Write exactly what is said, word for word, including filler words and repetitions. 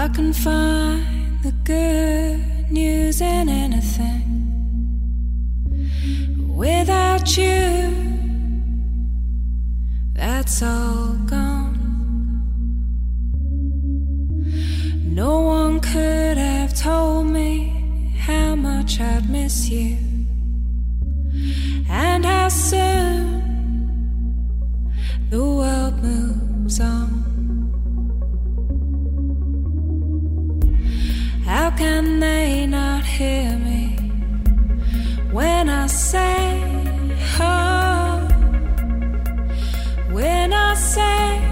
I can find the good news in anything. Without you, that's all gone. No one could have told me how much I'd miss you, and how soon the world moves on. How can they not hear me when I say, oh, when I say